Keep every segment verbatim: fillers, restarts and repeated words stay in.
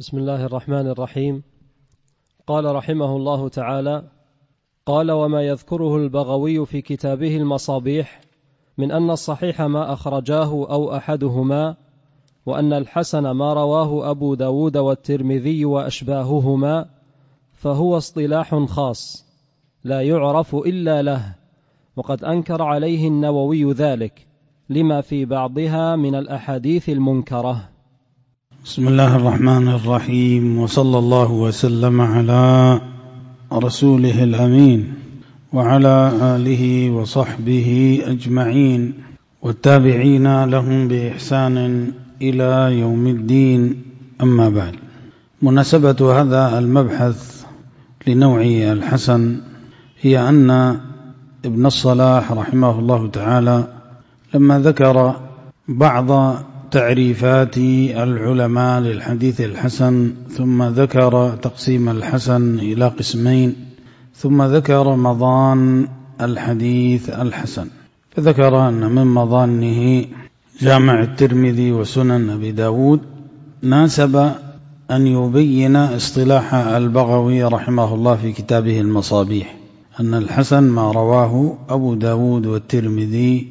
بسم الله الرحمن الرحيم. قال رحمه الله تعالى: قال: وما يذكره البغوي في كتابه المصابيح من أن الصحيح ما أخرجاه أو أحدهما، وأن الحسن ما رواه أبو داود والترمذي وأشباههما، فهو اصطلاح خاص لا يعرف إلا له، وقد أنكر عليه النووي ذلك لما في بعضها من الأحاديث المنكرة. بسم الله الرحمن الرحيم، وصلى الله وسلم على رسوله الأمين وعلى آله وصحبه أجمعين والتابعين لهم بإحسان إلى يوم الدين. أما بعد، مناسبة هذا المبحث لنوع الحسن هي أن ابن الصلاح رحمه الله تعالى لما ذكر بعض تعريفات العلماء للحديث الحسن، ثم ذكر تقسيم الحسن إلى قسمين، ثم ذكر مظان الحديث الحسن، فذكر أن من مظانه جامع الترمذي وسنن أبي داود، ناسب أن يبين اصطلاح البغوي رحمه الله في كتابه المصابيح أن الحسن ما رواه أبو داود والترمذي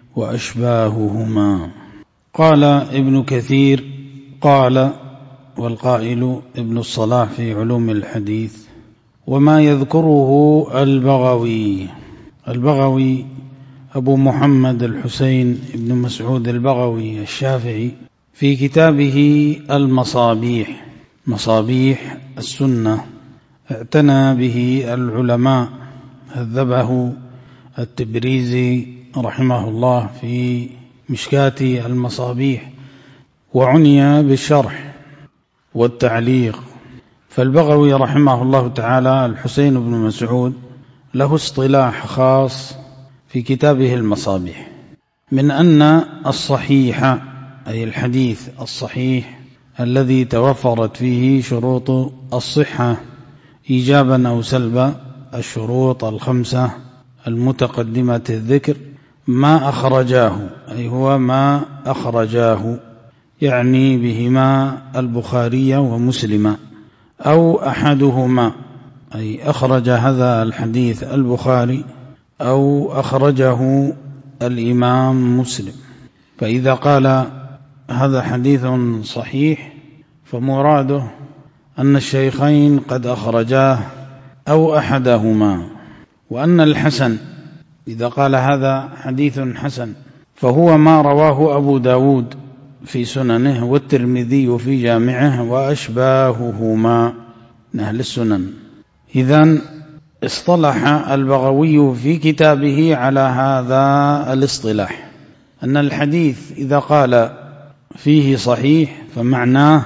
وأشباههما. قال ابن كثير: قال والقائل ابن الصلاح في علوم الحديث: وما يذكره البغوي. البغوي أبو محمد الحسين ابن مسعود البغوي الشافعي في كتابه المصابيح، مصابيح السنة، اعتنى به العلماء، هذبه التبريزي رحمه الله في مشكاة المصابيح، وعني بالشرح والتعليق. فالبغوي رحمه الله تعالى الحسين بن مسعود له اصطلاح خاص في كتابه المصابيح من أن الصحيح، أي الحديث الصحيح الذي توفرت فيه شروط الصحة إيجابا أو سلبا، الشروط الخمسة المتقدمة الذكر، ما أخرجاه، أي هو ما أخرجاه، يعني بهما البخاري ومسلم، أو أحدهما، أي أخرج هذا الحديث البخاري أو أخرجه الإمام مسلم. فإذا قال هذا حديث صحيح فمراده أن الشيخين قد أخرجاه أو أحدهما. وأن الحسن إذا قال هذا حديث حسن فهو ما رواه أبو داود في سننه والترمذي في جامعه وأشباههما من أهل السنن. إذن اصطلح البغوي في كتابه على هذا الاصطلاح، أن الحديث إذا قال فيه صحيح فمعناه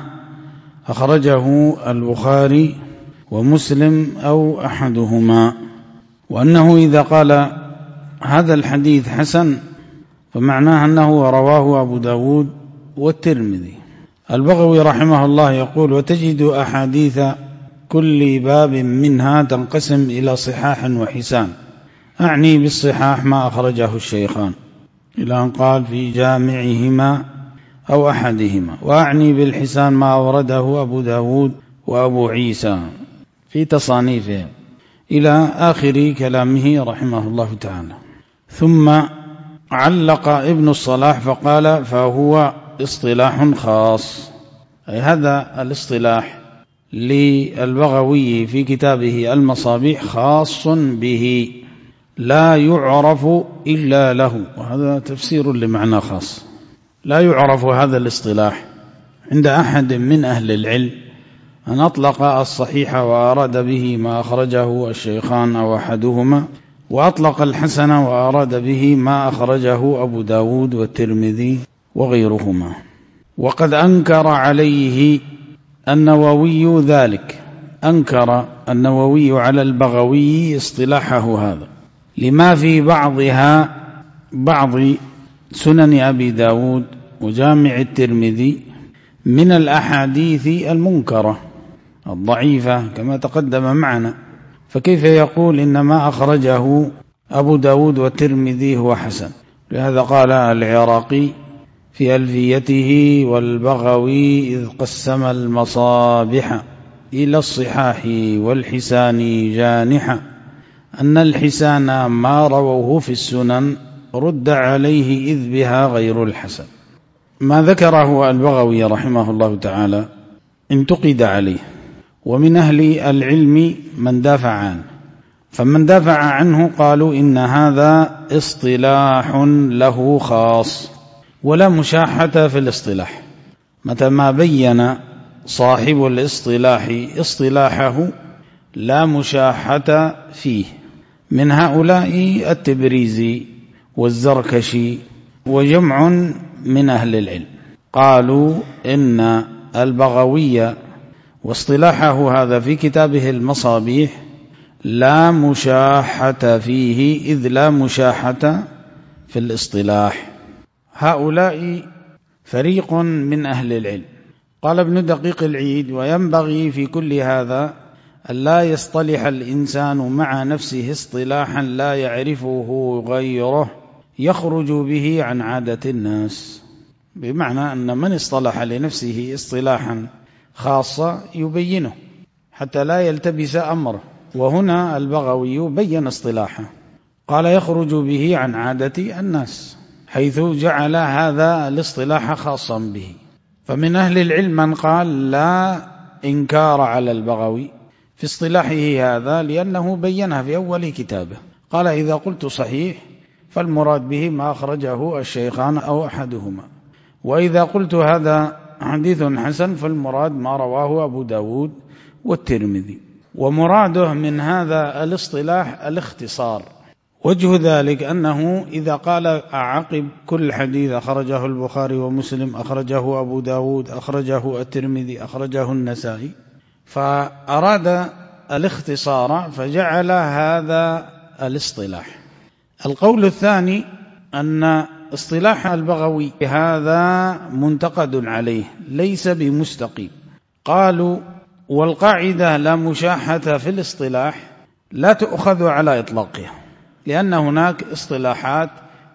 أخرجه البخاري ومسلم أو أحدهما، وأنه إذا قال هذا الحديث حسن فمعناه أنه رواه أبو داود والترمذي. البغوي رحمه الله يقول: وتجد أحاديث كل باب منها تنقسم إلى صحاح وحسان، أعني بالصحاح ما أخرجه الشيخان، إلى أن قال في جامعهما أو أحدهما، وأعني بالحسان ما أورده أبو داود وأبو عيسى في تصانيفهم، إلى آخر كلامه رحمه الله تعالى. ثم علق ابن الصلاح فقال: فهو اصطلاح خاص، أي هذا الاصطلاح للبغوي في كتابه المصابيح خاص به لا يعرف إلا له. وهذا تفسير لمعنى خاص، لا يعرف هذا الاصطلاح عند أحد من أهل العلم أن أطلق الصحيح وأراد به ما أخرجه الشيخان أو أحدهما، وأطلق الحسن وأراد به ما أخرجه أبو داود والترمذي وغيرهما. وقد أنكر عليه النووي ذلك، أنكر النووي على البغوي اصطلاحه هذا لما في بعضها، بعض سنن أبي داود وجامع الترمذي من الأحاديث المنكرة الضعيفة كما تقدم معنا. فكيف يقول إن ما أخرجه أبو داود والترمذي هو حسن؟ لهذا قال العراقي في ألفيته: والبغوي إذ قسم المصابح إلى الصحاح والحسان جانحا، أن الحسان ما رووه في السنن رد عليه إذ بها غير الحسن. ما ذكره البغوي رحمه الله تعالى انتقد عليه، ومن أهل العلم من دافع عنه، فمن دافع عنه قالوا إن هذا اصطلاح له خاص ولا مشاحة في الاصطلاح. متى ما بين صاحب الاصطلاح اصطلاحه لا مشاحة فيه، من هؤلاء التبريزي والزركشي وجمع من أهل العلم، قالوا إن البغوي واصطلاحه هذا في كتابه المصابيح لا مشاحة فيه، إذ لا مشاحة في الاصطلاح. هؤلاء فريق من أهل العلم. قال ابن دقيق العيد: وينبغي في كل هذا أن لا يصطلح الإنسان مع نفسه اصطلاحا لا يعرفه غيره يخرج به عن عادة الناس، بمعنى أن من اصطلح لنفسه اصطلاحا خاصة يبينه حتى لا يلتبس أمره. وهنا البغوي بين اصطلاحه، قال يخرج به عن عادة الناس، حيث جعل هذا الاصطلاح خاصا به. فمن أهل العلم من قال لا إنكار على البغوي في اصطلاحه هذا، لأنه بينها في أول كتابه. قال: إذا قلت صحيح فالمراد به ما أخرجه الشيخان أو أحدهما، وإذا قلت هذا حديث حسن فالمراد ما رواه أبو داود والترمذي. ومراده من هذا الاصطلاح الاختصار. وجه ذلك أنه إذا قال عقب كل حديث أخرجه البخاري ومسلم، أخرجه أبو داود، أخرجه الترمذي، أخرجه النسائي، فأراد الاختصار فجعل هذا الاصطلاح. القول الثاني أن اصطلاح البغوي هذا منتقد عليه ليس بمستقيم. قالوا: والقاعدة لا مشاحة في الاصطلاح لا تؤخذ على إطلاقها، لأن هناك اصطلاحات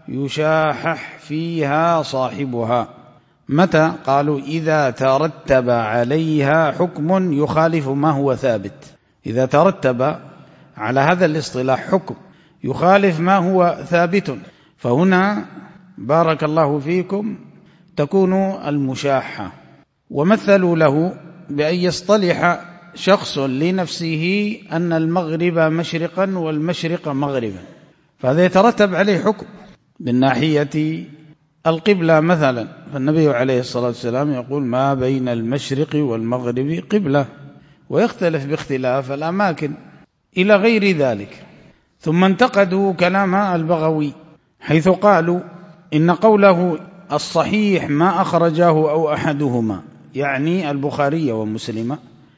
يشاحح فيها صاحبها. متى؟ قالوا: إذا ترتب عليها حكم يخالف ما هو ثابت. إذا ترتب على هذا الاصطلاح حكم يخالف ما هو ثابت، فهنا بارك الله فيكم تكون المشاحة. ومثلوا له بأن يصطلح شخص لنفسه أن المغرب مشرقا والمشرق مغربا، فهذا يترتب عليه حكم من ناحية القبلة مثلا، فالنبي عليه الصلاة والسلام يقول: ما بين المشرق والمغرب قبلة، ويختلف باختلاف الأماكن إلى غير ذلك. ثم انتقدوا كلام البغوي حيث قالوا إن قوله الصحيح ما أخرجه أو أحدهما، يعني البخاري ومسلم،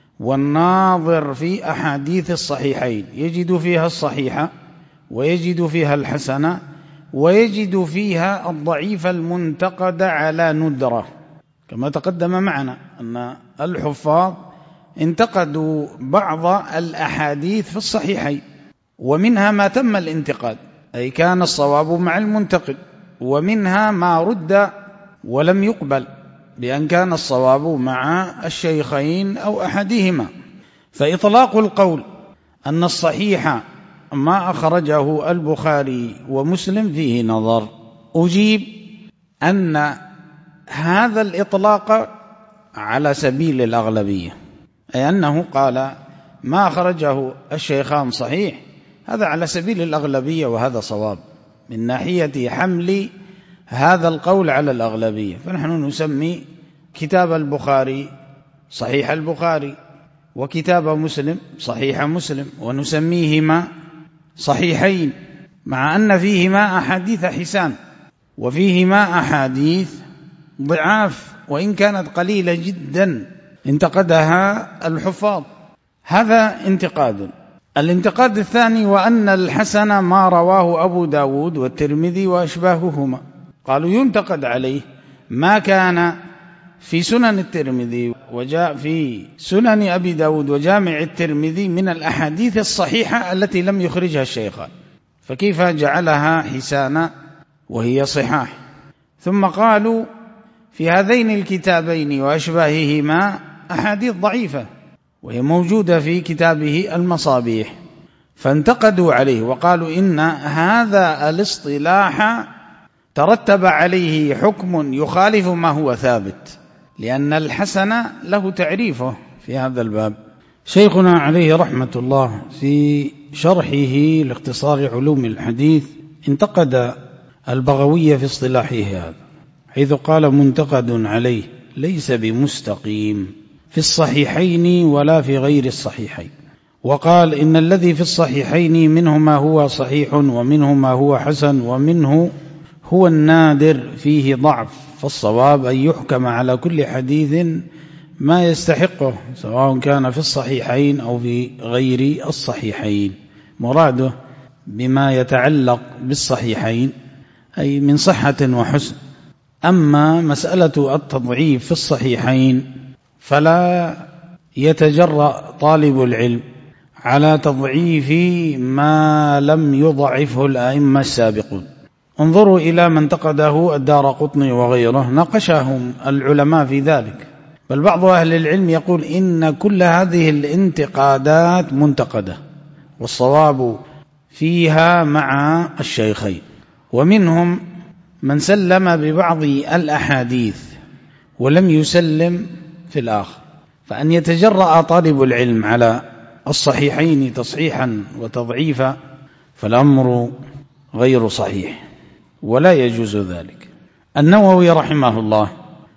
والناظر في أحاديث الصحيحين يجد فيها الصحيحة ويجد فيها الحسنة ويجد فيها الضعيف المنتقد على ندرة، كما تقدم معنا أن الحفاظ انتقدوا بعض الأحاديث في الصحيحين، ومنها ما تم الانتقاد أي كان الصواب مع المنتقد، ومنها ما رد ولم يقبل بأن كان الصواب مع الشيخين أو أحدهما. فإطلاق القول أن الصحيح ما أخرجه البخاري ومسلم فيه نظر. أجيب أن هذا الإطلاق على سبيل الأغلبية، أي أنه قال ما أخرجه الشيخان صحيح، هذا على سبيل الأغلبية، وهذا صواب من ناحية حمل هذا القول على الأغلبية. فنحن نسمي كتاب البخاري صحيح البخاري وكتاب مسلم صحيح مسلم، ونسميهما صحيحين، مع أن فيهما أحاديث حسان وفيهما أحاديث ضعاف وإن كانت قليلة جدا انتقدها الحفاظ. هذا انتقاد. الانتقاد الثاني: وأن الحسن ما رواه أبو داود والترمذي وأشباههما. قالوا ينتقد عليه ما كان في سنن الترمذي وجاء في سنن أبي داود وجامع الترمذي من الأحاديث الصحيحة التي لم يخرجها الشيخان، فكيف جعلها حسانا وهي صحاح؟ ثم قالوا في هذين الكتابين وأشباههما أحاديث ضعيفة، وهي موجودة في كتابه المصابيح، فانتقدوا عليه وقالوا إن هذا الاصطلاح ترتب عليه حكم يخالف ما هو ثابت، لأن الحسن له تعريفه في هذا الباب. شيخنا عليه رحمة الله في شرحه لاختصار علوم الحديث انتقد البغوي في اصطلاحه هذا، حيث قال: منتقد عليه ليس بمستقيم في الصحيحين ولا في غير الصحيحين. وقال: إن الذي في الصحيحين منه ما هو صحيح ومنه ما هو حسن ومنه هو النادر فيه ضعف، فالصواب أن يحكم على كل حديث ما يستحقه، سواء كان في الصحيحين أو في غير الصحيحين. مراده بما يتعلق بالصحيحين أي من صحة وحسن. أما مسألة التضعيف في الصحيحين فلا يتجرأ طالب العلم على تضعيف ما لم يضعفه الأئمة السابقون. انظروا إلى من انتقده الدارقطني وغيره، ناقشهم العلماء في ذلك، بل بعض أهل العلم يقول إن كل هذه الانتقادات منتقدة، والصواب فيها مع الشيخين. ومنهم من سلم ببعض الأحاديث ولم يسلم في الآخر، فأن يتجرأ طالب العلم على الصحيحين تصحيحا وتضعيفا فالأمر غير صحيح ولا يجوز ذلك. النووي رحمه الله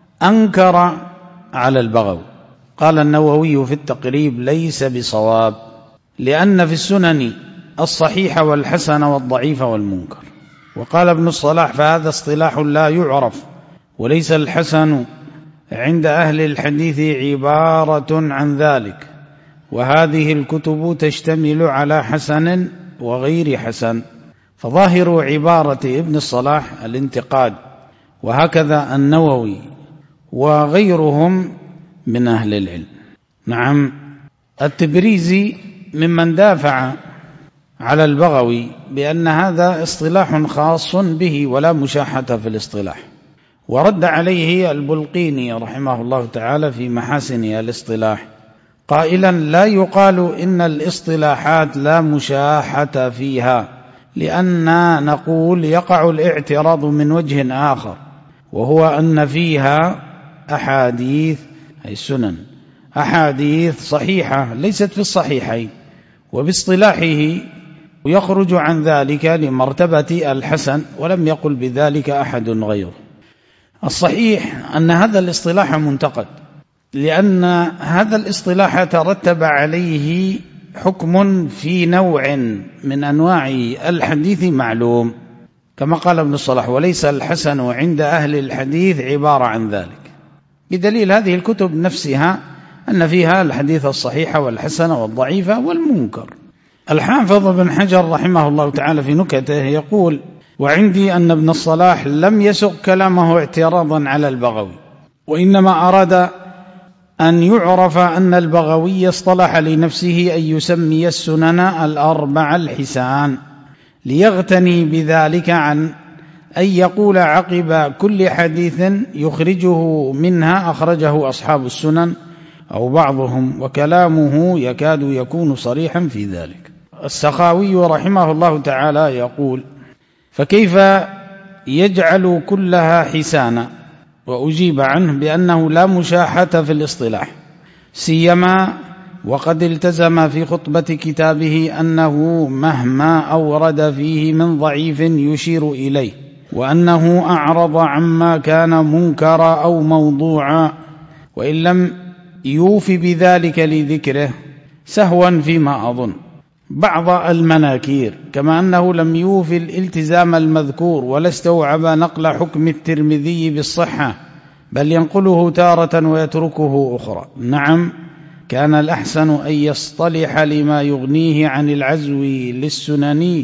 أنكر على البغوي، قال النووي في التقريب: ليس بصواب، لأن في السنن الصحيح والحسن والضعيف والمنكر. وقال ابن الصلاح: فهذا اصطلاح لا يعرف، وليس الحسن عند أهل الحديث عبارة عن ذلك، وهذه الكتب تشتمل على حسن وغير حسن. فظاهر عبارة ابن الصلاح الانتقاد، وهكذا النووي وغيرهم من أهل العلم. نعم، التبريزي ممن دافع على البغوي بأن هذا اصطلاح خاص به ولا مشاحة في الاصطلاح، ورد عليه البلقيني رحمه الله تعالى في محاسن الاصطلاح قائلا: لا يقال إن الاصطلاحات لا مشاحة فيها، لأننا نقول يقع الاعتراض من وجه آخر، وهو أن فيها أحاديث أي السنن أحاديث صحيحة ليست في الصحيحين، وباصطلاحه يخرج عن ذلك لمرتبة الحسن، ولم يقل بذلك أحد غيره. الصحيح أن هذا الاصطلاح منتقد، لأن هذا الاصطلاح ترتب عليه حكم في نوع من أنواع الحديث معلوم، كما قال ابن الصلاح: وليس الحسن عند أهل الحديث عبارة عن ذلك، بدليل هذه الكتب نفسها أن فيها الحديث الصحيح والحسن والضعيف والمنكر. الحافظ بن حجر رحمه الله تعالى في نكته يقول: وعندي أن ابن الصلاح لم يسق كلامه اعتراضا على البغوي، وإنما أراد أن يعرف أن البغوي اصطلح لنفسه أن يسمي السنن الأربع الحسان، ليغتني بذلك عن أن يقول عقب كل حديث يخرجه منها أخرجه أصحاب السنن أو بعضهم، وكلامه يكاد يكون صريحا في ذلك. السخاوي رحمه الله تعالى يقول: فكيف يجعل كلها حسانا؟ وأجيب عنه بأنه لا مشاحة في الاصطلاح، سيما وقد التزم في خطبة كتابه أنه مهما أورد فيه من ضعيف يشير إليه، وأنه أعرض عما كان منكرا أو موضوعا، وإن لم يوف بذلك لذكره سهوا فيما أظن بعض المناكير، كما أنه لم يوف الالتزام المذكور ولا استوعب نقل حكم الترمذي بالصحة، بل ينقله تارة ويتركه أخرى. نعم، كان الأحسن أن يصطلح لما يغنيه عن العزو للسنن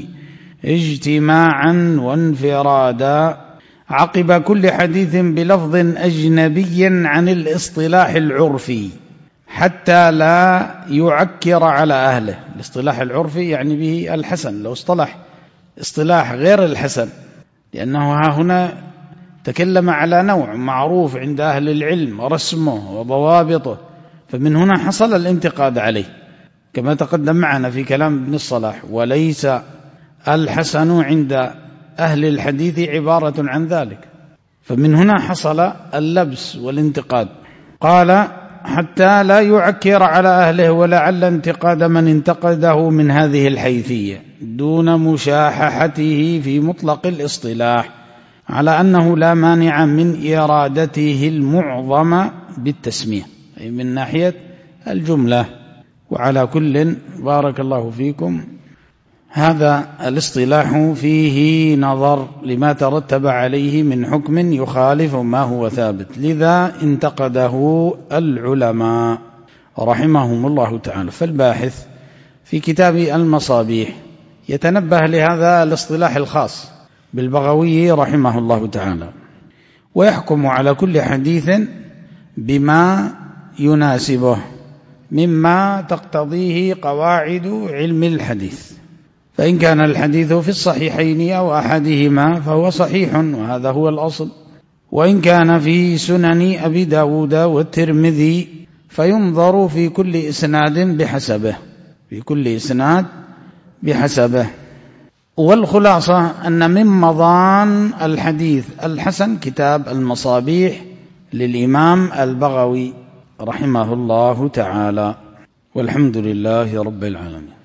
اجتماعا وانفرادا عقب كل حديث بلفظ أجنبي عن الاصطلاح العرفي، حتى لا يعكر على أهله. الاصطلاح العرفي يعني به الحسن، لو اصطلح اصطلاح غير الحسن، لأنه ها هنا تكلم على نوع معروف عند أهل العلم رسمه وضوابطه، فمن هنا حصل الانتقاد عليه كما تقدم معنا في كلام ابن الصلاح. وليس الحسن عند أهل الحديث عبارة عن ذلك، فمن هنا حصل اللبس والانتقاد. قال حتى لا يعكر على أهله، ولعل انتقاد من انتقده من هذه الحيثية دون مشاححته في مطلق الاصطلاح، على أنه لا مانع من إرادته المعظم بالتسمية، أي من ناحية الجملة. وعلى كل بارك الله فيكم هذا الاصطلاح فيه نظر لما ترتب عليه من حكم يخالف ما هو ثابت، لذا انتقده العلماء رحمهم الله تعالى. فالباحث في كتاب المصابيح يتنبه لهذا الاصطلاح الخاص بالبغوي رحمه الله تعالى، ويحكم على كل حديث بما يناسبه مما تقتضيه قواعد علم الحديث. فإن كان الحديث في الصحيحين أو أحدهما فهو صحيح، وهذا هو الأصل. وإن كان في سنن أبي داود والترمذي فينظر في كل إسناد بحسبه، في كل إسناد بحسبه. والخلاصة أن من مضان الحديث الحسن كتاب المصابيح للإمام البغوي رحمه الله تعالى، والحمد لله رب العالمين.